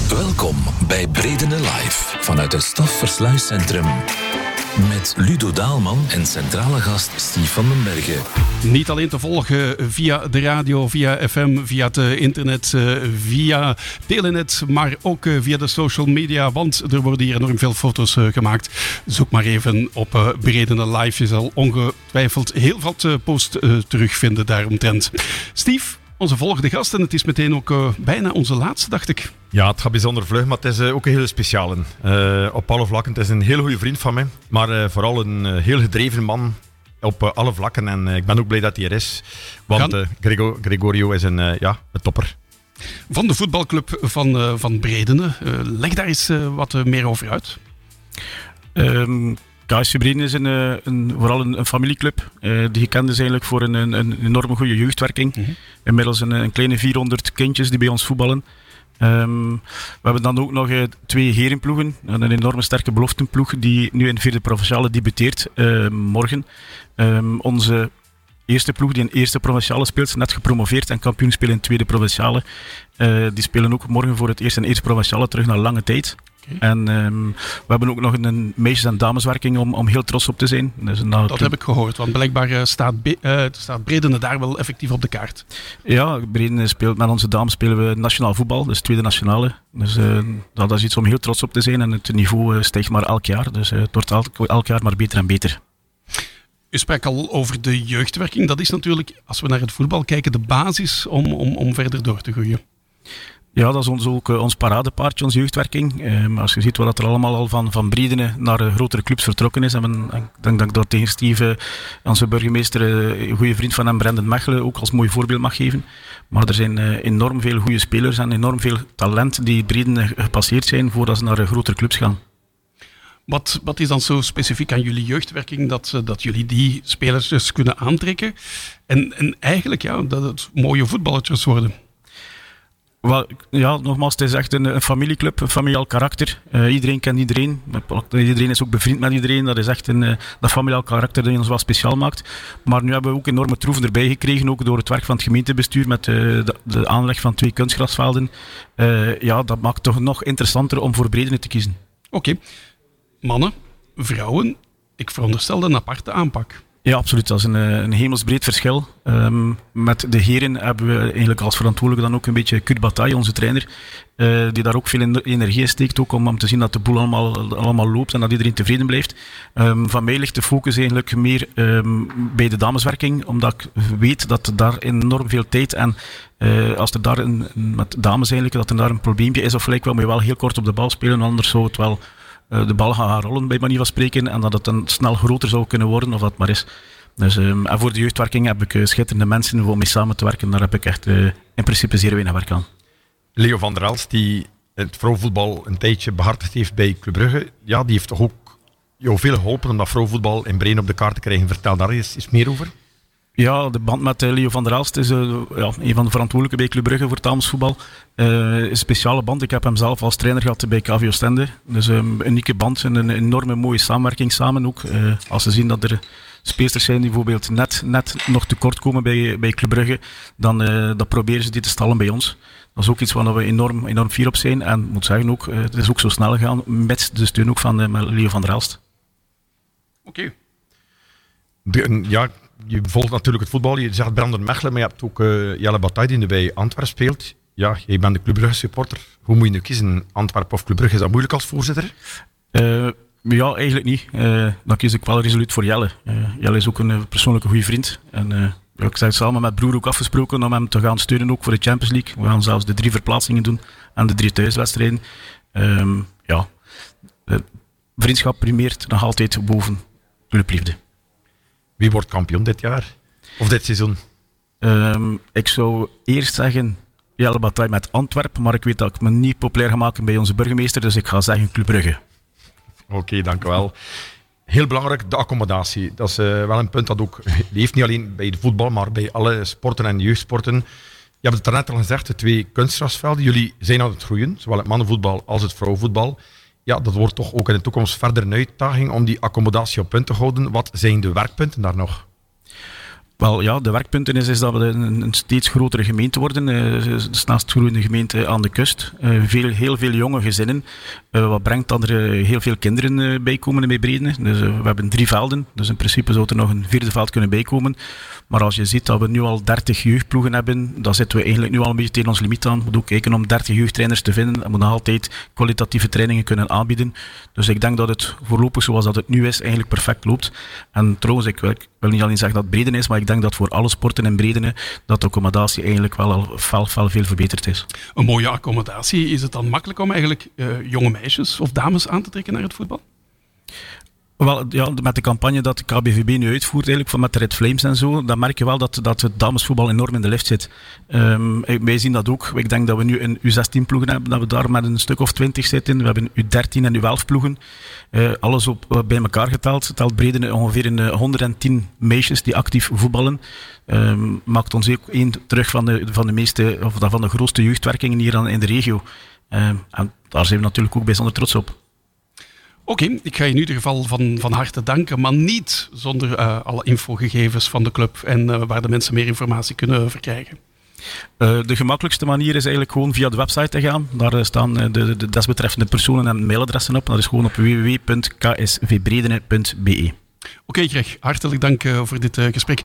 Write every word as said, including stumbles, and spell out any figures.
Welkom bij Bredene Live vanuit het Stafversluiscentrum. Met Ludo Daalman en centrale gast Steve van den Bergen. Niet alleen te volgen via de radio, via F M, via het internet, via Telenet, maar ook via de social media, want er worden hier enorm veel foto's gemaakt. Zoek maar even op Bredene Live. Je zal ongetwijfeld heel wat posts terugvinden daaromtrent. Steve, onze volgende gast, en het is meteen ook uh, bijna onze laatste, dacht ik. Ja, het gaat bijzonder vlug, maar het is uh, ook een hele speciale. Uh, op alle vlakken. Het is een heel goede vriend van mij, maar uh, vooral een uh, heel gedreven man op uh, alle vlakken. En uh, ik ben ook blij dat hij er is, want uh, Grego, Gregorio is een, uh, ja, een topper. Van de voetbalclub van, uh, van Bredene. Uh, leg daar eens uh, wat uh, meer over uit. Um... K S V Bredene is een, een, vooral een, een familieclub uh, die gekend is eigenlijk voor een, een, een enorme goede jeugdwerking. Mm-hmm. Inmiddels een, een kleine vierhonderd kindjes die bij ons voetballen. Um, we hebben dan ook nog uh, twee herenploegen. Een enorme sterke beloftenploeg die nu in de vierde provinciale debuteert uh, morgen. Um, onze eerste ploeg die in eerste provinciale speelt, net gepromoveerd en kampioen spelen in tweede provinciale. Uh, die spelen ook morgen voor het eerst in eerste provinciale terug na lange tijd. Okay. En um, we hebben ook nog een meisjes- en dameswerking om, om heel trots op te zijn. Dus nou, dat heb ik gehoord, want blijkbaar uh, staat, Be- uh, staat Bredene daar wel effectief op de kaart. Ja, Bredene speelt, met onze dames spelen we nationaal voetbal, dus tweede nationale. Dus uh, dat is iets om heel trots op te zijn en het niveau uh, stijgt maar elk jaar. Dus uh, het wordt elk, elk jaar maar beter en beter. U sprak al over de jeugdwerking. Dat is natuurlijk, als we naar het voetbal kijken, de basis om, om, om verder door te groeien. Ja, dat is ons ook uh, ons paradepaardje, onze jeugdwerking. Uh, als je ziet wat er allemaal al van, van Bredene naar uh, grotere clubs vertrokken is. En men, ik denk dat ik dat tegen Steve, uh, onze burgemeester, uh, een goede vriend van hem, Brendan Mechelen, ook als mooi voorbeeld mag geven. Maar er zijn uh, enorm veel goede spelers en enorm veel talent die Bredene gepasseerd zijn voordat ze naar uh, grotere clubs gaan. Wat, wat is dan zo specifiek aan jullie jeugdwerking dat, dat jullie die spelers dus kunnen aantrekken? En, en eigenlijk ja, dat het mooie voetballetjes worden. Wel, ja, nogmaals, het is echt een, een familieclub, een familiaal karakter. Uh, iedereen kent iedereen. Iedereen is ook bevriend met iedereen. Dat is echt een uh, dat familiaal karakter dat ons wel speciaal maakt. Maar nu hebben we ook enorme troeven erbij gekregen, ook door het werk van het gemeentebestuur met uh, de, de aanleg van twee kunstgrasvelden. Uh, ja, dat maakt het toch nog interessanter om voor Bredene te kiezen. Oké. Okay. Mannen, vrouwen, ik veronderstel een aparte aanpak. Ja, absoluut. Dat is een, een hemelsbreed verschil. Um, met de heren hebben we eigenlijk als verantwoordelijke dan ook een beetje Kurt Bataille, onze trainer, uh, die daar ook veel energie in steekt, ook om, om te zien dat de boel allemaal, allemaal loopt en dat iedereen tevreden blijft. Um, van mij ligt de focus eigenlijk meer um, bij de dameswerking, omdat ik weet dat er daar enorm veel tijd en uh, als er daar een, met dames eigenlijk, dat er daar een probleempje is, of gelijk wel, moet je wel heel kort op de bal spelen, anders zou het wel de bal gaan rollen, bij manier van spreken, en dat het dan snel groter zou kunnen worden, of dat maar is. Dus, um, en voor de jeugdwerking heb ik uh, schitterende mensen om mee samen te werken. Daar heb ik echt uh, in principe zeer weinig werk aan. Leo van der Elst, die het vrouwenvoetbal een tijdje behartigd heeft bij Club Brugge, ja, die heeft toch ook jou veel geholpen om dat vrouwenvoetbal in Bredene op de kaart te krijgen. Vertel daar eens, eens meer over. Ja, de band met uh, Leo van der Elst is uh, ja, een van de verantwoordelijke bij Club Brugge voor het damesvoetbal. Uh, een speciale band. Ik heb hem zelf als trainer gehad bij K V Oostende. Dus um, een unieke band en een enorme mooie samenwerking samen ook. Uh, als ze zien dat er speelsters zijn die bijvoorbeeld net, net nog tekort komen bij, bij Club Brugge, dan, uh, dan proberen ze die te stallen bij ons. Dat is ook iets waar we enorm, enorm fier op zijn. En ik moet zeggen ook, uh, het is ook zo snel gegaan met de steun ook van uh, Leo van der Elst. Oké. Okay. Ja, je volgt natuurlijk het voetbal. Je zegt Brendan Mechelen, maar je hebt ook uh, Jelle Bataille die bij Antwerpen speelt. Ja, jij bent de Club Brugge supporter. Hoe moet je nu kiezen? Antwerpen of Club Brugge? Is dat moeilijk als voorzitter? Uh, ja, eigenlijk niet. Uh, dan kies ik wel resoluut voor Jelle. Uh, Jelle is ook een uh, persoonlijke goede vriend. En, uh, ja, ik zeg het samen met broer ook afgesproken om hem te gaan steunen ook voor de Champions League. We gaan zelfs de drie verplaatsingen doen en de drie thuiswedstrijden. Um, ja, uh, vriendschap primeert nog altijd boven clubliefde. Wie wordt kampioen dit jaar? Of dit seizoen? Um, ik zou eerst zeggen Jelle Bataille met Antwerpen, maar ik weet dat ik me niet populair ga maken bij onze burgemeester, dus ik ga zeggen Club Brugge. Oké, okay, dank u wel. Heel belangrijk, de accommodatie. Dat is uh, wel een punt dat ook leeft, niet alleen bij de voetbal, maar bij alle sporten en jeugdsporten. Je hebt het daarnet al gezegd, de twee kunstgrasvelden. Jullie zijn aan het groeien, zowel het mannenvoetbal als het vrouwenvoetbal. Ja, dat wordt toch ook in de toekomst verder een uitdaging om die accommodatie op punt te houden. Wat zijn de werkpunten daar nog? Wel ja, de werkpunten is, is dat we een, een steeds grotere gemeente worden. Uh, de snelst groeiende gemeente aan de kust. Uh, veel, heel veel jonge gezinnen. Uh, wat brengt dat er uh, heel veel kinderen uh, bijkomen bij Bredene. Dus, uh, we hebben drie velden. Dus in principe zou er nog een vierde veld kunnen bijkomen. Maar als je ziet dat we nu al dertig jeugdploegen hebben, dan zitten we eigenlijk nu al een beetje tegen ons limiet aan. We moeten ook kijken om dertig jeugdtrainers te vinden. We moeten nog altijd kwalitatieve trainingen kunnen aanbieden. Dus ik denk dat het voorlopig zoals dat het nu is, eigenlijk perfect loopt. En trouwens, ik wil, ik wil niet alleen zeggen dat het Bredene is, maar ik denk dat voor alle sporten in Bredene dat de accommodatie eigenlijk wel al veel, veel, veel verbeterd is. Een mooie accommodatie. Is het dan makkelijk om eigenlijk uh, jonge meisjes of dames aan te trekken naar het voetbal? Wel, ja, met de campagne dat de K B V B nu uitvoert, eigenlijk, van met de Red Flames en zo, dan merk je wel dat, dat het damesvoetbal enorm in de lift zit. Um, wij zien dat ook. Ik denk dat we nu een U zestien ploegen hebben, dat we daar met een stuk of twintig zitten. We hebben U dertien en U elf ploegen. Uh, alles op, uh, bij elkaar geteld. Telt Bredene ongeveer een, uh, honderdtien meisjes die actief voetballen. Um, maakt ons ook één terug van de, van de meeste, of van de grootste jeugdwerkingen hier aan, in de regio. Um, en daar zijn we natuurlijk ook bijzonder trots op. Oké, okay, ik ga je in ieder geval van, van harte danken, maar niet zonder uh, alle infogegevens van de club en uh, waar de mensen meer informatie kunnen verkrijgen. Uh, de gemakkelijkste manier is eigenlijk gewoon via de website te gaan. Daar uh, staan uh, de, de desbetreffende personen en mailadressen op. Dat is gewoon op w w w punt k s v bredene punt b e. Oké, okay, Greg, hartelijk dank uh, voor dit uh, gesprek.